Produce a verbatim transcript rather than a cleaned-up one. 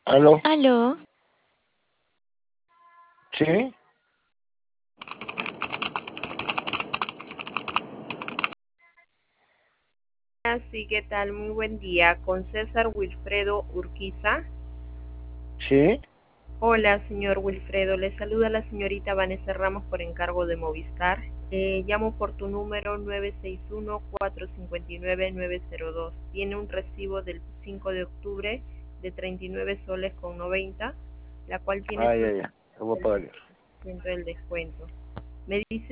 ¿Aló? ¿Aló? ¿Sí? Sí, ¿qué tal? Muy buen día. Con César Wilfredo Urquiza. ¿Sí? Hola, señor Wilfredo. Le saluda la señorita Vanessa Ramos por encargo de Movistar. Eh, llamo por tu número nueve seis uno, cuatro cinco nueve, nueve cero dos. Tiene un recibo del cinco de octubre de treinta y nueve soles con noventa, la cual tiene Ah, su ya, ya. Lo voy a pagar. ciento del descuento. Me dice